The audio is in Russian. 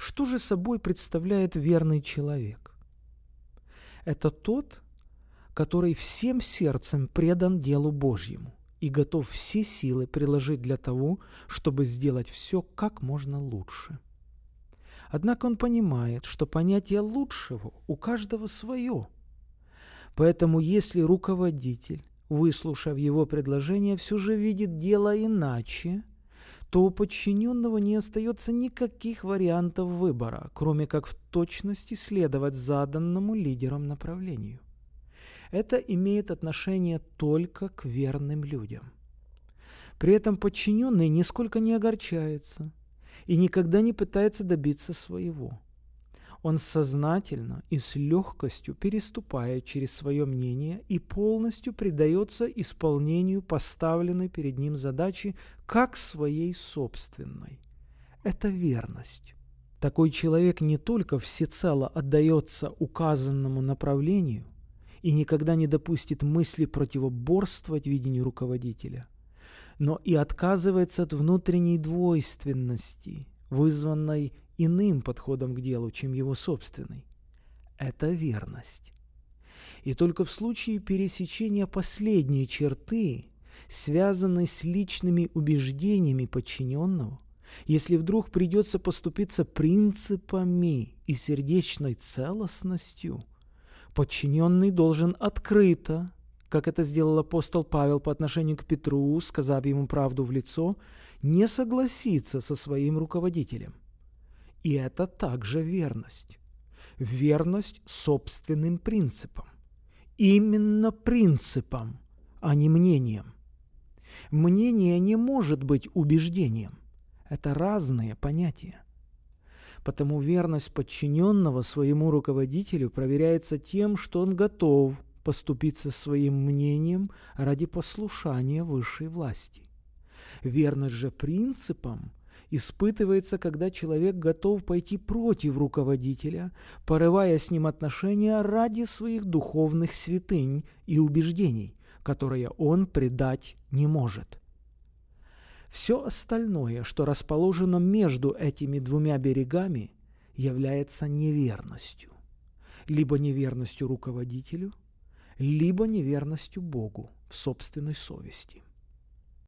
Что же собой представляет верный человек? Это тот, который всем сердцем предан делу Божьему и готов все силы приложить для того, чтобы сделать все как можно лучше. Однако он понимает, что понятие лучшего у каждого свое. Поэтому если руководитель, выслушав его предложение, все же видит дело иначе, то у подчиненного не остается никаких вариантов выбора, кроме как в точности следовать заданному лидером направлению. Это имеет отношение только к верным людям. При этом подчиненный нисколько не огорчается и никогда не пытается добиться своего. Он сознательно и с легкостью переступает через свое мнение и полностью предается исполнению поставленной перед ним задачи как своей собственной. Это верность. Такой человек не только всецело отдается указанному направлению и никогда не допустит мысли противоборствовать видению руководителя, но и отказывается от внутренней двойственности, вызванной иным подходом к делу, чем его собственный. Это верность. И только в случае пересечения последней черты, связанной с личными убеждениями подчиненного, если вдруг придется поступиться принципами и сердечной целостностью, подчиненный должен открыто, как это сделал апостол Павел по отношению к Петру, сказав ему правду в лицо, не согласиться со своим руководителем. И это также верность. Верность собственным принципам. Именно принципам, а не мнением. Мнение не может быть убеждением. Это разные понятия. Потому верность подчиненного своему руководителю проверяется тем, что он готов поступиться своим мнением ради послушания высшей власти. Верность же принципам испытывается, когда человек готов пойти против руководителя, порывая с ним отношения ради своих духовных святынь и убеждений, которые он предать не может. Все остальное, что расположено между этими двумя берегами, является неверностью. Либо неверностью руководителю, либо неверностью Богу в собственной совести.